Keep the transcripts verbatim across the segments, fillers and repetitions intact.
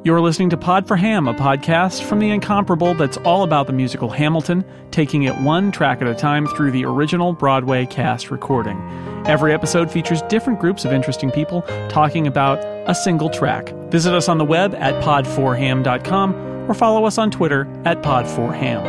You're listening to Pod for Ham, a podcast from the incomparable that's all about the musical Hamilton, taking it one track at a time through the original Broadway cast recording. Every episode features different groups of interesting people talking about a single track. Visit us on the web at pod four ham dot com or follow us on Twitter at pod four ham.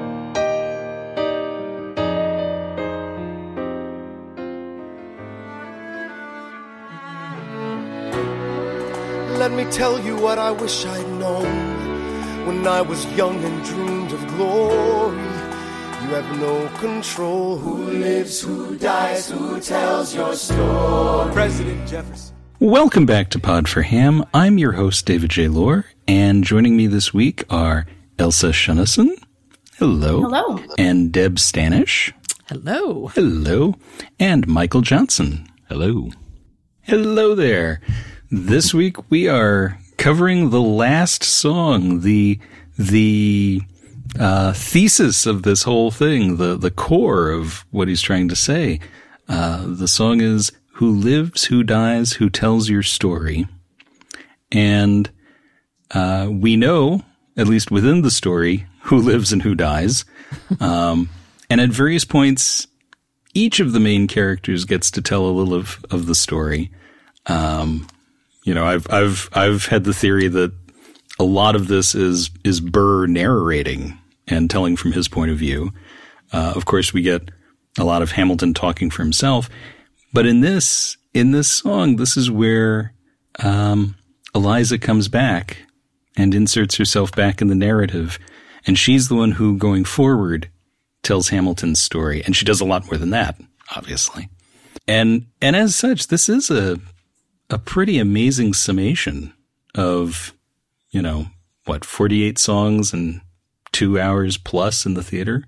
Let me tell you what I wish I'd known when I was young and dreamed of glory. You have no control. Who lives, who dies, who tells your story? President Jefferson. Welcome back to Pod for Ham. I'm your host, David J. Lohr, and joining me this week are Elsa Shunnison. Hello. Hello. And Deb Stanish. Hello. Hello. And Michael Johnson. Hello. Hello there. This week we are covering the last song, the the uh, thesis of this whole thing, the the core of what he's trying to say. Uh, the song is "Who Lives, Who Dies, Who Tells Your Story," and uh, we know, at least within the story, who lives and who dies. Um, and at various points, each of the main characters gets to tell a little of, of the story. Um, You know, I've I've I've had the theory that a lot of this is is Burr narrating and telling from his point of view. Uh, of course, we get a lot of Hamilton talking for himself, but in this in this song, this is where um, Eliza comes back and inserts herself back in the narrative, and she's the one who, going forward, tells Hamilton's story, and she does a lot more than that, obviously. And and as such, this is a a pretty amazing summation of, you know, what, forty-eight songs and two hours plus in the theater.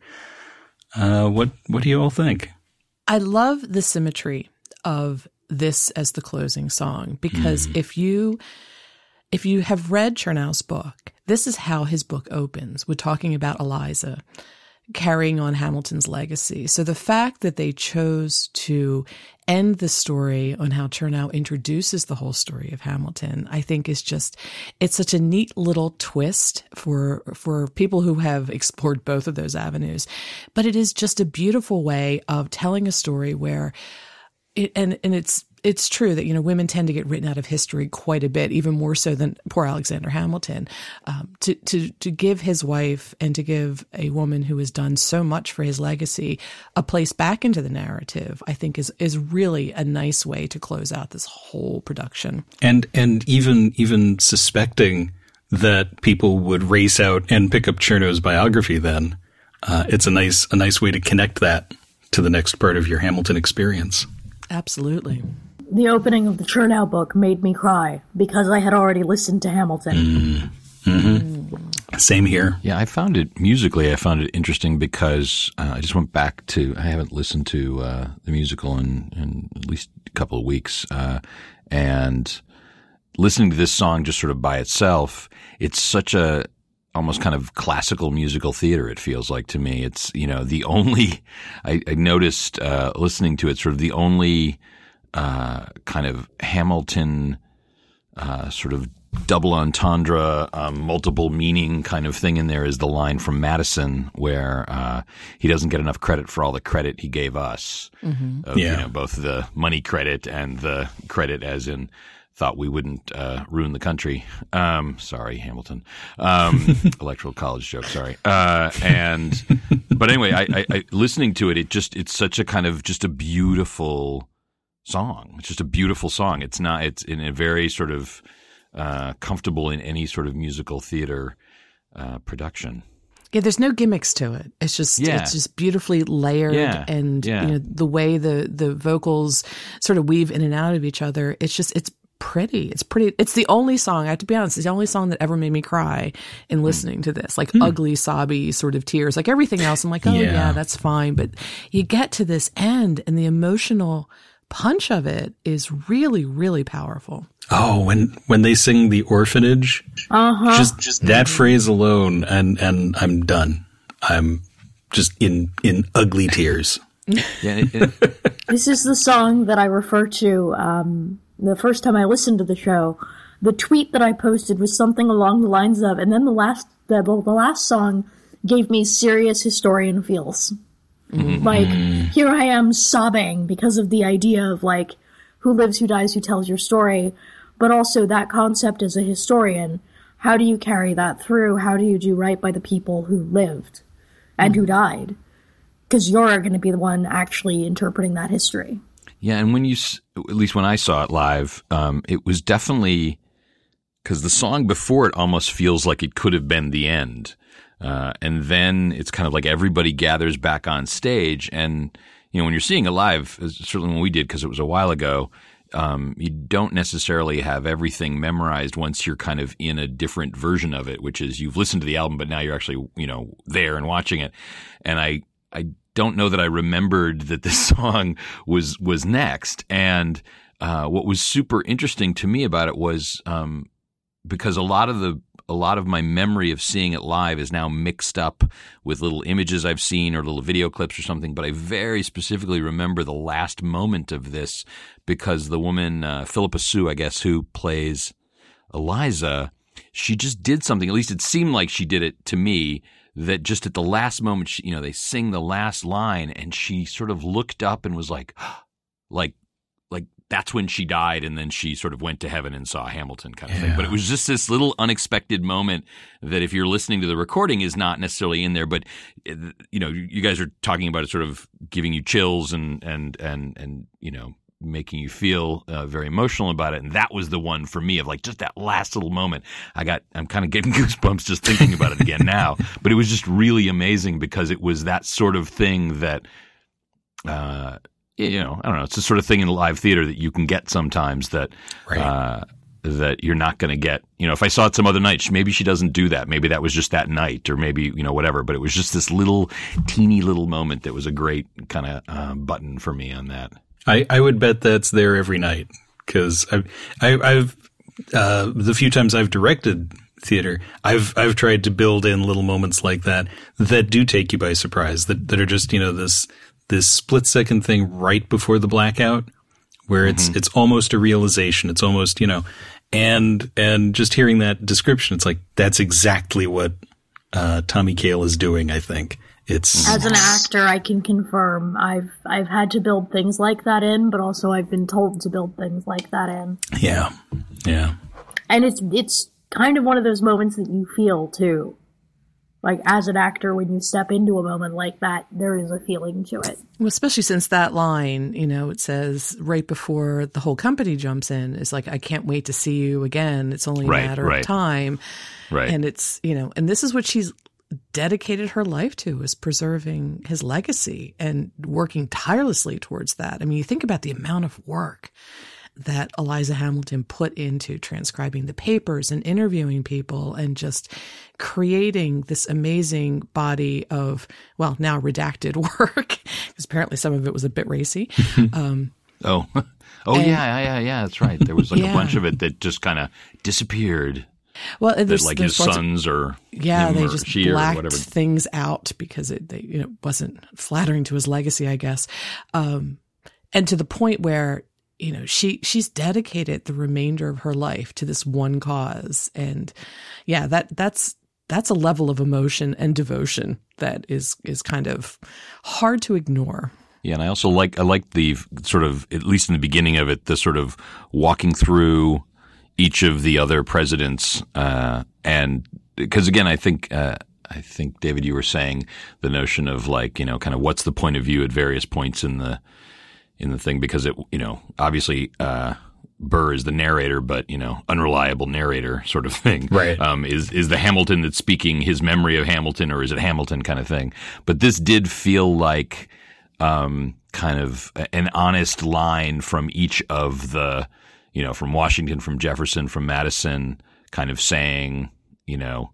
Uh, what, what do you all think? I love the symmetry of this as the closing song, because mm. if you, if you have read Chernow's book, this is how his book opens, with talking about Eliza carrying on Hamilton's legacy. So the fact that they chose to end the story on how Chernow introduces the whole story of Hamilton, I think is just, it's such a neat little twist for, for people who have explored both of those avenues. But it is just a beautiful way of telling a story where it, and, and it's, it's true that, you know, women tend to get written out of history quite a bit, even more so than poor Alexander Hamilton. Um, to, to, to give his wife and to give a woman who has done so much for his legacy a place back into the narrative, I think is, is really a nice way to close out this whole production. And, and even, even suspecting that people would race out and pick up Chernow's biography then, uh, it's a nice, a nice way to connect that to the next part of your Hamilton experience. Absolutely. The opening of the Chernow book made me cry because I had already listened to Hamilton. Mm. Mm-hmm. Mm. Same here. Yeah, I found it, musically, I found it interesting because uh, I just went back to, I haven't listened to uh, the musical in, in at least a couple of weeks. Uh, and listening to this song just sort of by itself, it's such a, almost kind of classical musical theater, it feels like to me. It's, you know, the only, I, I noticed uh, listening to it, sort of the only uh, kind of Hamilton uh, sort of double entendre, um, multiple meaning kind of thing in there is the line from Madison where uh, he doesn't get enough credit for all the credit he gave us. Mm-hmm. Of, yeah. You know, both the money credit and the credit as in thought we wouldn't uh, ruin the country. Um, sorry, Hamilton. Um, electoral college joke, sorry. Uh, and but anyway, I, I, I listening to it, it just it's such a kind of just a beautiful song. It's just a beautiful song. It's not. It's in a very sort of uh, comfortable in any sort of musical theater uh, production. Yeah, there's no gimmicks to it. It's just yeah. it's just beautifully layered, yeah. and yeah. you know the way the the vocals sort of weave in and out of each other. It's just it's pretty. It's pretty. It's the only song, I have to be honest, it's the only song that ever made me cry in listening mm. to this. Like mm. ugly, sobby sort of tears. Like everything else, I'm like, oh yeah. yeah, that's fine. But you get to this end and the emotional punch of it is really, really powerful. Oh, when when they sing the orphanage, uh-huh. just just that phrase alone, and, and I'm done. I'm just in, in ugly tears. Yeah, it, it, This is the song that I refer to um, the first time I listened to the show the tweet that I posted was something along the lines of, and then the last the, the last song gave me serious historian feels. Mm-hmm. Like, here I am sobbing because of the idea of, like, who lives, who dies, who tells your story, but also that concept as a historian. How do you carry that through? How do you do right by the people who lived and mm-hmm. who died? Because you're going to be the one actually interpreting that history. Yeah, and when you, at least when I saw it live, um, it was definitely, because the song before it almost feels like it could have been the end. Uh, and then it's kind of like everybody gathers back on stage. And, you know, when you're seeing it live, certainly when we did, because it was a while ago, um, you don't necessarily have everything memorized once you're kind of in a different version of it, which is you've listened to the album, but now you're actually, you know, there and watching it. And I, I don't know that I remembered that this song was, was next. And, uh, what was super interesting to me about it was, um, because a lot of the, a lot of my memory of seeing it live is now mixed up with little images I've seen or little video clips or something. But I very specifically remember the last moment of this because the woman, uh, Philippa Sue, I guess, who plays Eliza, she just did something, at least it seemed like she did it to me, that just at the last moment, she, you know, they sing the last line and she sort of looked up and was like, like, like that's when she died. And then she sort of went to heaven and saw Hamilton kind of yeah. thing. But it was just this little unexpected moment that if you're listening to the recording is not necessarily in there, but you know, you guys are talking about it sort of giving you chills and, and, and, and, you know, making you feel uh, very emotional about it. And that was the one for me of like just that last little moment. I got, I'm kind of getting goosebumps just thinking about it again now, but it was just really amazing because it was that sort of thing that, uh, you know, I don't know, it's the sort of thing in live theater that you can get sometimes that, right. uh, that you're not going to get. You know, if I saw it some other night, maybe she doesn't do that. Maybe that was just that night or maybe, you know, whatever. But it was just this little teeny little moment that was a great kind of uh, button for me on that. I, I would bet that's there every night because I've, I, I've uh, the few times I've directed theater, I've I've tried to build in little moments like that that do take you by surprise. That that are just, you know, this this split second thing right before the blackout, where it's mm-hmm. it's almost a realization. It's almost, you know, and and just hearing that description, it's like that's exactly what uh, Tommy Kail is doing. I think. It's As an actor, I can confirm I've I've had to build things like that in, but also I've been told to build things like that in. Yeah, yeah. And it's it's kind of one of those moments that you feel too. Like as an actor, when you step into a moment like that, there is a feeling to it. Well, especially since that line, you know, it says right before the whole company jumps in, it's like, I can't wait to see you again. It's only a right, matter right. of time. Right. And it's, you know, and this is what she's dedicated her life to, is preserving his legacy and working tirelessly towards that. I mean, you think about the amount of work that Eliza Hamilton put into transcribing the papers and interviewing people and just creating this amazing body of, well, now redacted work, because apparently some of it was a bit racy. Um, oh, oh and, yeah, yeah, yeah, that's right. There was like yeah. a bunch of it that just kind of disappeared. Well, that like his sons of, or yeah, him they or just she blacked or whatever. things out because it they, you know, wasn't flattering to his legacy, I guess. Um, and to the point where, you know, she she's dedicated the remainder of her life to this one cause, and yeah, that that's that's a level of emotion and devotion that is is kind of hard to ignore. Yeah, and I also like I like the sort of, at least in the beginning of it, the sort of walking through each of the other presidents, uh, and because again, I think uh, I think David, you were saying the notion of like, you know, kind of what's the point of view at various points in the in the thing, because it, you know, obviously uh, Burr is the narrator, but you know, unreliable narrator sort of thing. Right? Um, is is the Hamilton that's speaking his memory of Hamilton, or is it Hamilton kind of thing? But this did feel like um, kind of an honest line from each of the. You know, from Washington, from Jefferson, from Madison, kind of saying, you know,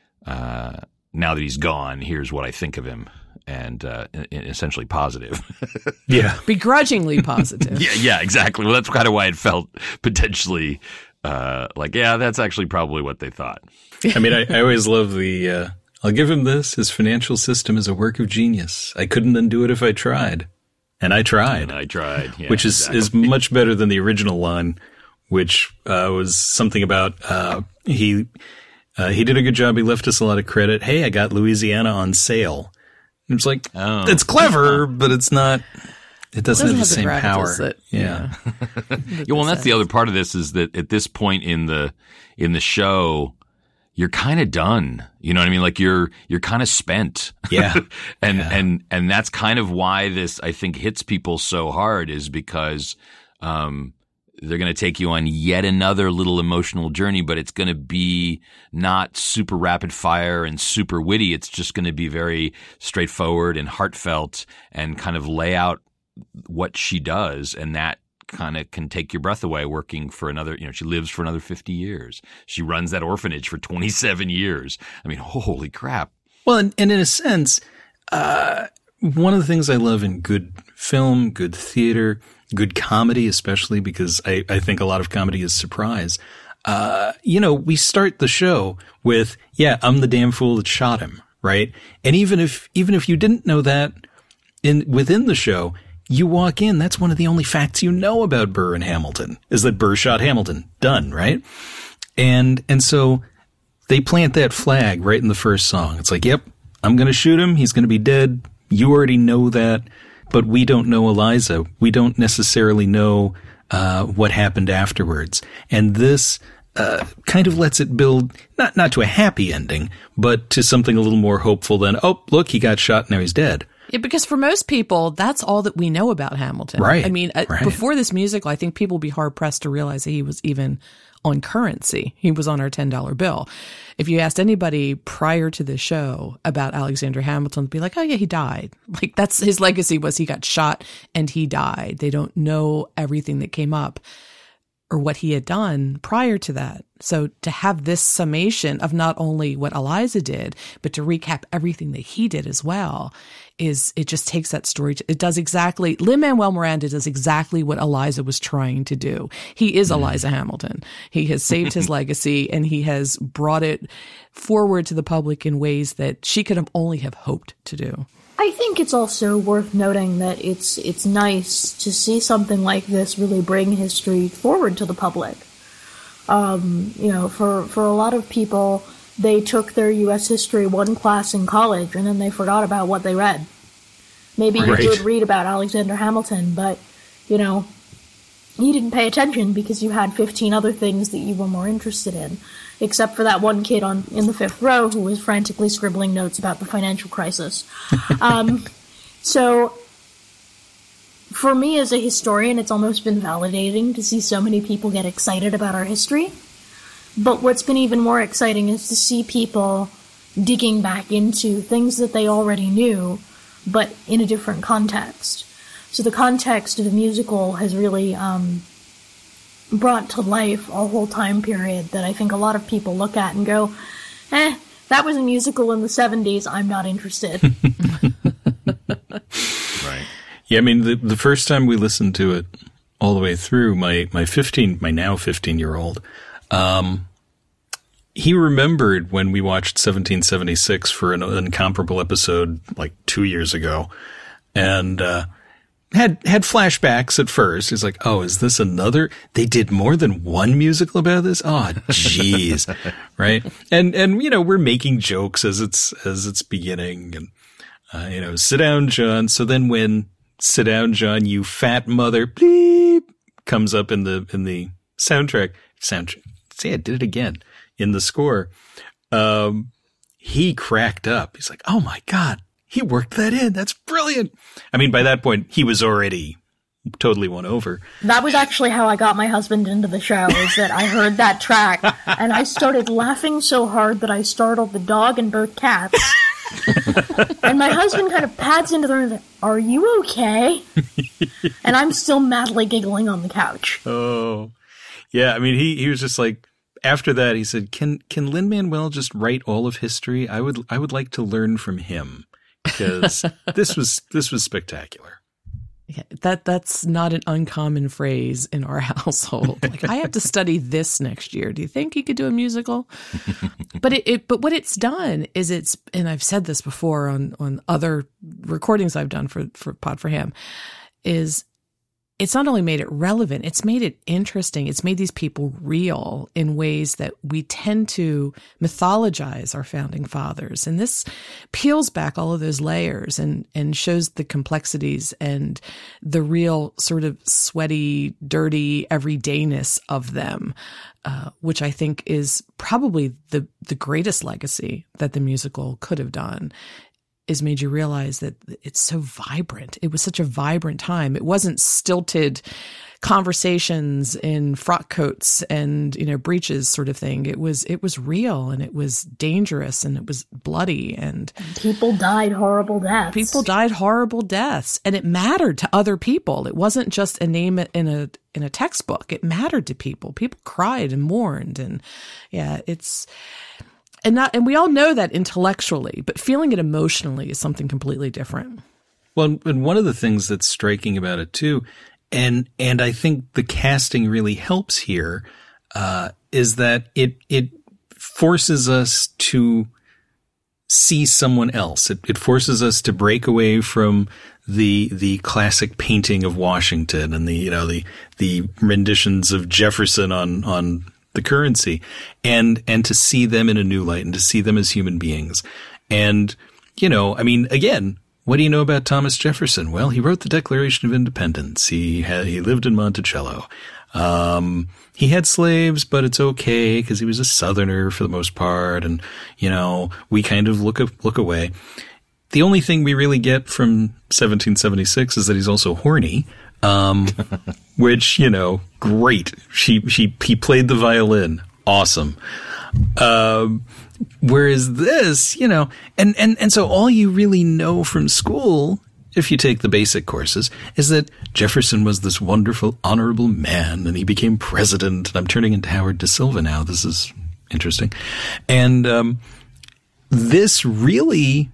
uh, now that he's gone, here's what I think of him, and uh, essentially positive. Yeah, begrudgingly positive. yeah, yeah, exactly. Well, that's kind of why it felt potentially uh, like, yeah, that's actually probably what they thought. I mean, I, I always love the. Uh, I'll give him this. His financial system is a work of genius. I couldn't undo it if I tried, and I tried. And I tried, yeah, which is exactly. is much better than the original line, which uh, was something about uh, he uh, he did a good job. He left us a lot of credit. Hey, I got Louisiana on sale. And it's like, oh. It's clever, but it's not. It doesn't, it doesn't have the same have the power. That, yeah. yeah. yeah. Well, and that's the other part of this is that at this point in the in the show, you're kind of done. You know what I mean? Like you're you're kind of spent. Yeah. and yeah. and and that's kind of why this I think hits people so hard is because um, they're going to take you on yet another little emotional journey, but it's going to be not super rapid fire and super witty. It's just going to be very straightforward and heartfelt and kind of lay out what she does, and that kind of can take your breath away working for another, you know, she lives for another fifty years. She runs that orphanage for twenty-seven years. I mean, holy crap. Well, and, and in a sense, uh, one of the things I love in good film, good theater, good comedy, especially because I, I think a lot of comedy is surprise. Uh, you know, we start the show with, yeah, I'm the damn fool that shot him, right? And even if, even if you didn't know that in, within the show, you walk in, that's one of the only facts you know about Burr and Hamilton, is that Burr shot Hamilton. Done, right? And and so they plant that flag right in the first song. It's like, yep, I'm going to shoot him. He's going to be dead. You already know that, but we don't know Eliza. We don't necessarily know uh what happened afterwards. And this uh kind of lets it build, not not to a happy ending, but to something a little more hopeful than, oh, look, he got shot, now he's dead. Yeah, because for most people, that's all that we know about Hamilton. Right. I mean, right. before this musical, I think people would be hard-pressed to realize that he was even on currency. He was on our ten dollar bill. If you asked anybody prior to the show about Alexander Hamilton, they'd be like, oh, yeah, he died. Like, that's his legacy was he got shot and he died. They don't know everything that came up or what he had done prior to that. So to have this summation of not only what Eliza did, but to recap everything that he did as well, is it just takes that story. To, it does exactly, Lin-Manuel Miranda does exactly what Eliza was trying to do. He is Eliza Hamilton. He has saved his legacy and he has brought it forward to the public in ways that she could have only have hoped to do. I think it's also worth noting that it's it's nice to see something like this really bring history forward to the public. Um, you know, for, for a lot of people, they took their U S history one class in college and then they forgot about what they read. Maybe right. you did read about Alexander Hamilton, but, you know, you didn't pay attention because you had fifteen other things that you were more interested in, except for that one kid on in the fifth row who was frantically scribbling notes about the financial crisis. um, so, for me as a historian, it's almost been validating to see so many people get excited about our history. But what's been even more exciting is to see people digging back into things that they already knew, but in a different context. So the context of the musical has really um, brought to life a whole time period that I think a lot of people look at and go, eh, that was a musical in the seventies, I'm not interested. Right. Yeah, I mean, the the first time we listened to it all the way through, my, my fifteen, my now fifteen-year-old, um, he remembered when we watched seventeen seventy-six for an incomparable episode like two years ago, and uh, had had flashbacks at first. He's like, "Oh, is this another? They did more than one musical about this? Oh, jeez, right?" And and you know, we're making jokes as it's as it's beginning, and uh, you know, sit down, John. So then when "Sit down, John, you fat mother," bleep, comes up in the in the soundtrack. Soundtrack. See, I did it again in the score. Um, he cracked up. He's like, "Oh my God, he worked that in. That's brilliant." I mean, by that point, he was already totally won over. That was actually how I got my husband into the show, is that I heard that track and I started laughing so hard that I startled the dog and both cats. And my husband kind of pads into the room and says, "Are you okay?" And I'm still madly giggling on the couch. Oh, yeah. I mean, he, he was just like, after that, he said, can can Lin-Manuel just write all of history? I would I would like to learn from him, because this was this was spectacular. Yeah, that that's not an uncommon phrase in our household. Like, I have to study this next year. Do you think he could do a musical? But it, it but what it's done is it's, and I've said this before on on other recordings I've done for for Pod for Ham, is it's not only made it relevant, it's made it interesting. It's made these people real in ways that we tend to mythologize our founding fathers. And this peels back all of those layers and, and shows the complexities and the real sort of sweaty, dirty everydayness of them, uh, which I think is probably the, the greatest legacy that the musical could have done. Is made you realize that it's so vibrant. It was such a vibrant time. It wasn't stilted conversations in frock coats and, you know, breeches sort of thing. It was, it was real, and it was dangerous, and it was bloody, and people died horrible deaths. People died horrible deaths, and it mattered to other people. It wasn't just a name in a, in a textbook. It mattered to people. People cried and mourned, and yeah, it's, And not, and we all know that intellectually, but feeling it emotionally is something completely different. Well, and one of the things that's striking about it too, and and I think the casting really helps here, uh, is that it it forces us to see someone else. It, it forces us to break away from the the classic painting of Washington and the you know the the renditions of Jefferson on on. the currency, and, and to see them in a new light and to see them as human beings. And, you know, I mean, again, what do you know about Thomas Jefferson? Well, he wrote the Declaration of Independence. He had, he lived in Monticello. Um, he had slaves, but it's okay because he was a Southerner for the most part. And, you know, we kind of look, look away. The only thing we really get from seventeen seventy-six is that he's also horny. Um, which, you know, great. She, she, he played the violin. Awesome. Um, whereas this, you know, and, and, and so all you really know from school, if you take the basic courses, is that Jefferson was this wonderful, honorable man, and he became president. And I'm turning into Howard Da Silva now. This is interesting. And, um, this really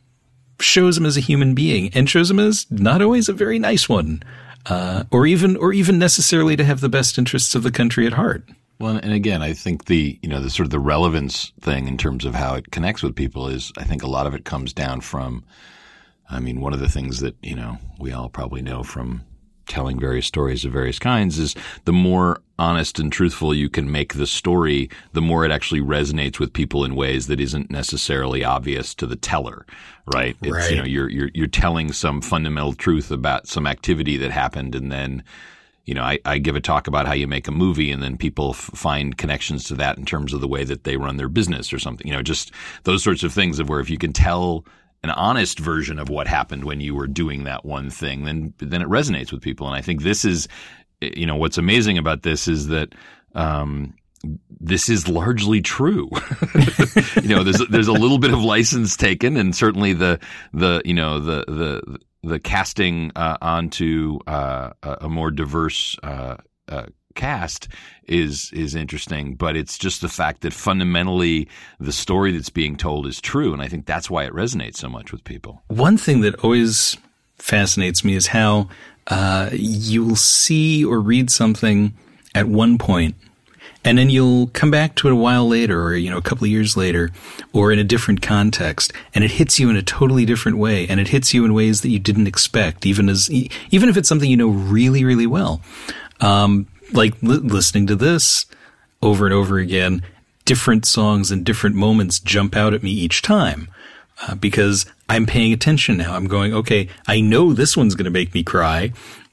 shows him as a human being, and shows him as not always a very nice one. Uh, or even, or even necessarily to have the best interests of the country at heart. Well, and again, I think the, you know, the sort of the relevance thing in terms of how it connects with people is, I think a lot of it comes down from, I mean, one of the things that, you know, we all probably know from telling various stories of various kinds is the more honest and truthful you can make the story, the more it actually resonates with people in ways that isn't necessarily obvious to the teller, right? It's, right. you know, you're, you're, you're telling some fundamental truth about some activity that happened, and then, you know, I, I give a talk about how you make a movie, and then people f- find connections to that in terms of the way that they run their business or something, you know, just those sorts of things of where if you can tell an honest version of what happened when you were doing that one thing, then then it resonates with people. And I think this is, you know, what's amazing about this is that um, this is largely true. you know, there's there's a little bit of license taken, and certainly the the you know the the the casting uh, onto uh, a more diverse uh, uh, cast is is interesting, but it's just the fact that fundamentally the story that's being told is true, and I think that's why it resonates so much with people. One thing that always fascinates me is how uh, you'll see or read something at one point, and then you'll come back to it a while later, or you know, a couple of years later, or in a different context, and it hits you in a totally different way, and it hits you in ways that you didn't expect, even as even if it's something you know really, really well. Um, Like li- listening to this over and over again, different songs and different moments jump out at me each time uh, because I'm paying attention now. I'm going, okay, I know this one's going to make me cry.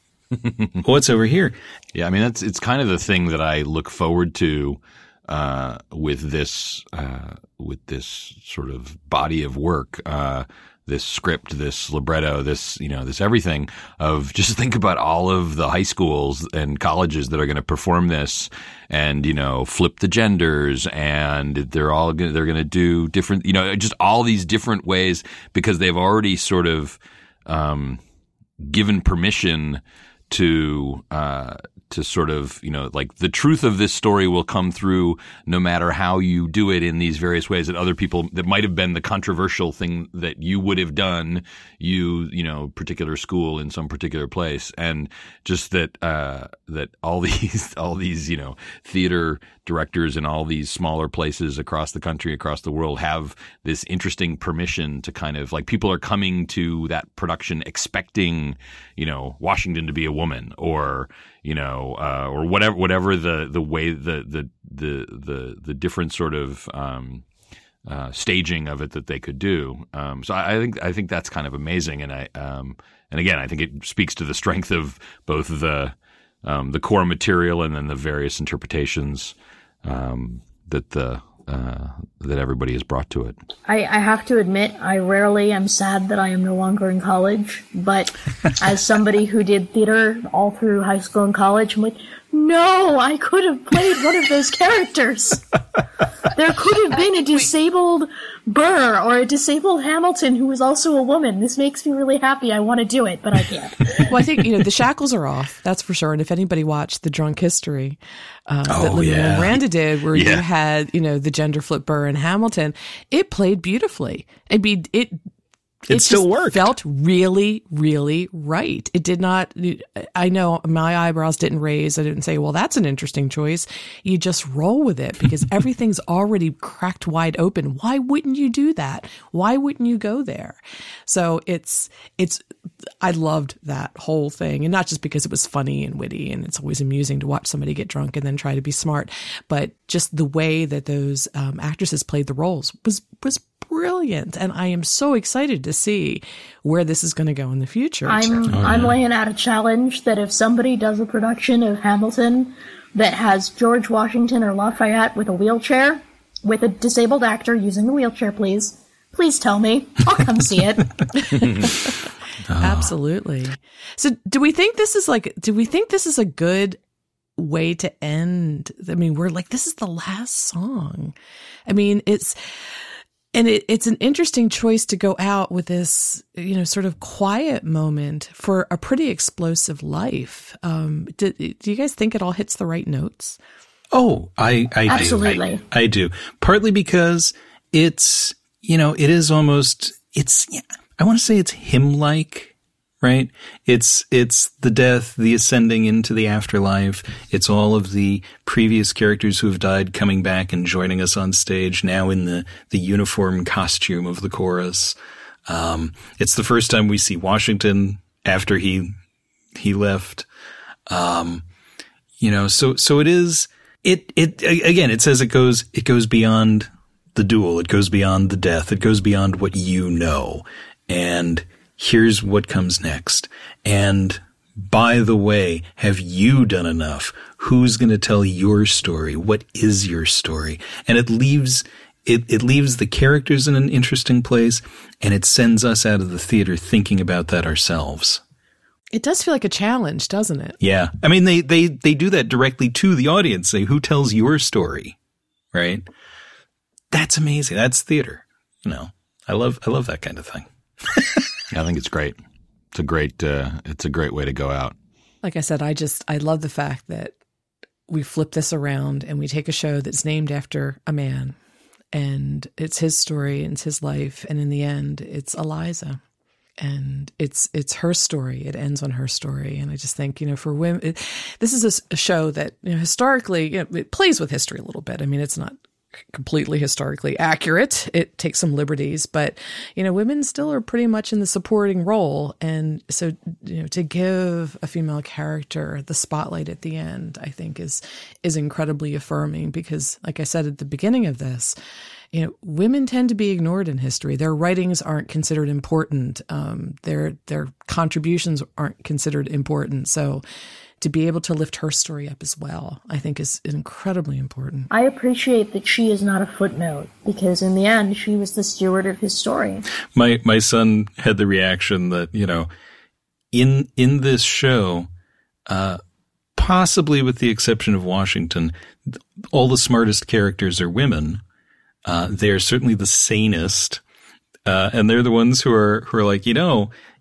What's over here? Yeah, I mean, that's it's kind of the thing that I look forward to uh, with this uh, with this sort of body of work. Uh, this script, this libretto, this, you know, this everything of just think about all of the high schools and colleges that are going to perform this and, you know, flip the genders, and they're all going to, they're going to do different, you know, just all these different ways because they've already sort of, um, given permission to, uh, to sort of, you know, like the truth of this story will come through no matter how you do it in these various ways that other people, that might have been the controversial thing that you would have done, you, you know, particular school in some particular place. And just that, uh, that all these, all these, you know, theater directors in all these smaller places across the country, across the world have this interesting permission to kind of like, people are coming to that production expecting, you know, Washington to be a woman, or, you know, uh, or whatever, whatever the, the way, the, the, the, the, the different sort of, um, uh, staging of it that they could do. Um, so I, I think, I think that's kind of amazing. And I, um, and again, I think it speaks to the strength of both the, um, the core material and then the various interpretations, um, that the, uh, that everybody has brought to it. I, I have to admit, I rarely am sad that I am no longer in college, but as somebody who did theater all through high school and college, I'm like, no, I could have played one of those characters. There could have been a disabled Burr or a disabled Hamilton who was also a woman. This makes me really happy. I want to do it, but I can't. Well, I think, you know, the shackles are off, that's for sure. And if anybody watched The Drunk History uh, oh, that Lin-Manuel yeah. Miranda did, where Yeah. you had, you know, the gender flip Burr and Hamilton, it played beautifully. I mean, it It, it still just worked. felt really, really right. It did not, I know my eyebrows didn't raise. I didn't say, well, that's an interesting choice. You just roll with it because everything's already cracked wide open. Why wouldn't you do that? Why wouldn't you go there? So it's, it's, I loved that whole thing. And not just because it was funny and witty and it's always amusing to watch somebody get drunk and then try to be smart, but just the way that those um, actresses played the roles was, was brilliant. And I am so excited to see where this is going to go in the future. I'm I'm laying out a challenge that if somebody does a production of Hamilton that has George Washington or Lafayette with a wheelchair, with a disabled actor using a wheelchair, please, please tell me. I'll come see it. Absolutely. So do we think this is like, do we think this is a good way to end? I mean, we're like, this is the last song. I mean, it's, and it, it's an interesting choice to go out with this, you know, sort of quiet moment for a pretty explosive life. Um, do, do you guys think it all hits the right notes? Oh, I, I Absolutely. do. I, I do. Partly because it's, you know, it is almost, it's, I want to say it's hymn-like, right? It's, it's the death, the ascending into the afterlife. It's all of the previous characters who have died coming back and joining us on stage now in the, the uniform costume of the chorus. Um, it's the first time we see Washington after he, he left. Um, you know, so, so it is, it, it, again, it says it goes, it goes beyond the duel. It goes beyond the death. It goes beyond what you know. And here's what comes next. And by the way, have you done enough? Who's going to tell your story? What is your story? And it leaves, it, it leaves the characters in an interesting place, and it sends us out of the theater thinking about that ourselves. It does feel like a challenge, doesn't it? Yeah. I mean, they, they, they do that directly to the audience. Say, who tells your story? Right? That's amazing. That's theater. You know, I love, I love that kind of thing. I think it's great. It's a great, uh, it's a great way to go out. Like I said, I just, I love the fact that we flip this around and we take a show that's named after a man and it's his story and it's his life. And in the end, it's Eliza and it's, it's her story. It ends on her story. And I just think, you know, for women, it, this is a, a show that, you know, historically, you know, it plays with history a little bit. I mean, it's not completely historically accurate. It takes some liberties, but, you know, women still are pretty much in the supporting role. And so, you know, to give a female character the spotlight at the end, I think is, is incredibly affirming because, like I said at the beginning of this, you know, women tend to be ignored in history. Their writings aren't considered important. Um, their, their contributions aren't considered important. So, to be able to lift her story up as well, I think is incredibly important. I appreciate that she is not a footnote because in the end, she was the steward of his story. My, my son had the reaction that, you know, in, in this show, uh, possibly with the exception of Washington, all the smartest characters are women. Uh, they're certainly the sanest. Uh, and they're the ones who are, who are like, you know,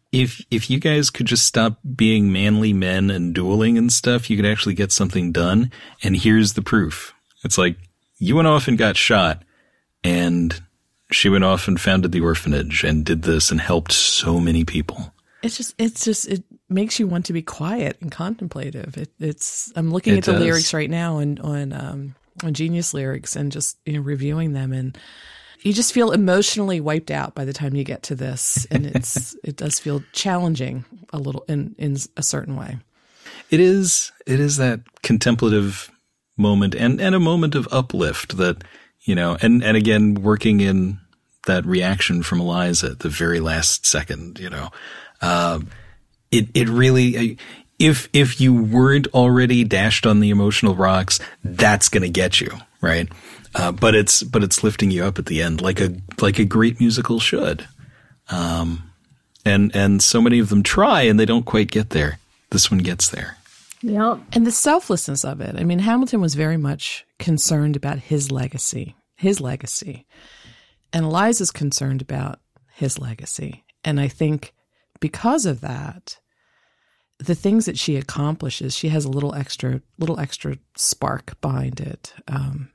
if if you guys could just stop being manly men and dueling and stuff, you could actually get something done. And here's the proof. It's like, you went off and got shot, and she went off and founded the orphanage and did this and helped so many people. It's just, it's just, it makes you want to be quiet and contemplative. It, it's, I'm looking It at the does. lyrics right now on, on, um, on Genius Lyrics and just, you know, reviewing them, and you just feel emotionally wiped out by the time you get to this. And it's, it does feel challenging a little in, in a certain way. It is, it is that contemplative moment and, and a moment of uplift that, you know, and, and again, working in that reaction from Eliza at the very last second, you know, uh, it, it really, if, if you weren't already dashed on the emotional rocks, that's going to get you, right? Uh, but it's, but it's lifting you up at the end, like a, like a great musical should. Um, and, and so many of them try and they don't quite get there. This one gets there. Yep. And the selflessness of it. I mean, Hamilton was very much concerned about his legacy, his legacy. And Eliza's concerned about his legacy. And I think because of that, the things that she accomplishes, she has a little extra, little extra spark behind it. Um,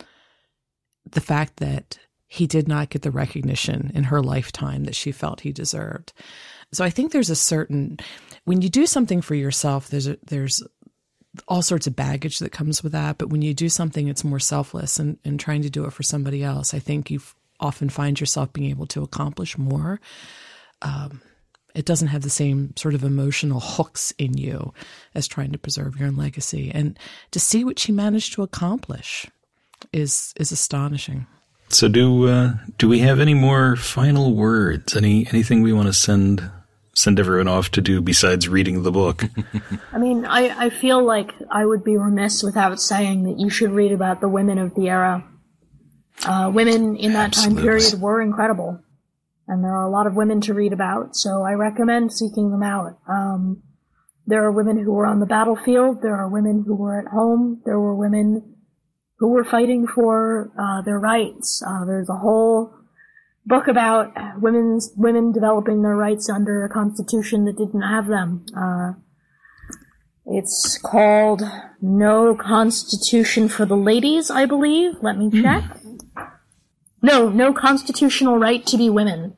the fact that he did not get the recognition in her lifetime that she felt he deserved. So I think there's a certain, when you do something for yourself, there's a, there's all sorts of baggage that comes with that. But when you do something, it's more selfless and, and trying to do it for somebody else. I think you often find yourself being able to accomplish more. Um, it doesn't have the same sort of emotional hooks in you as trying to preserve your own legacy. And to see what she managed to accomplish is is astonishing. So do uh, do we have any more final words? Any anything we want to send send everyone off to do besides reading the book? I mean, I, I feel like I would be remiss without saying that you should read about the women of the era. Uh, women in that Absolutely. time period were incredible. And there are a lot of women to read about, so I recommend seeking them out. Um, there are women who were on the battlefield. There are women who were at home. There were women who were fighting for uh, their rights. Uh, there's a whole book about women's women developing their rights under a constitution that didn't have them. Uh, it's called No Constitution for the Ladies, I believe. Let me check. Mm. No, No Constitutional Right to be Women.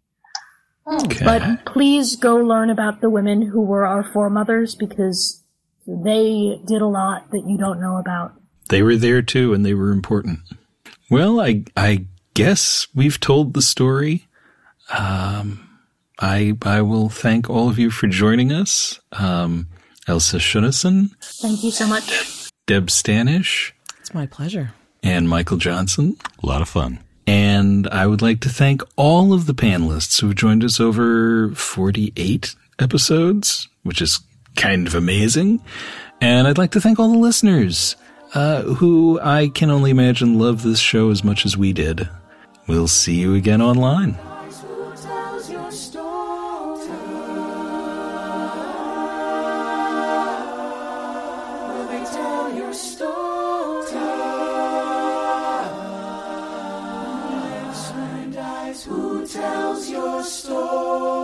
Okay. But please go learn about the women who were our foremothers, because they did a lot that you don't know about. They were there too, and they were important. Well, I I guess we've told the story. Um, I I will thank all of you for joining us. Um, Elsa Shunnison. Thank you so much. Deb Stanish. It's my pleasure. And Michael Johnson. A lot of fun. And I would like to thank all of the panelists who have joined us over forty-eight episodes, which is kind of amazing. And I'd like to thank all the listeners, uh, who I can only imagine love this show as much as we did. We'll see you again online. Who tells your story?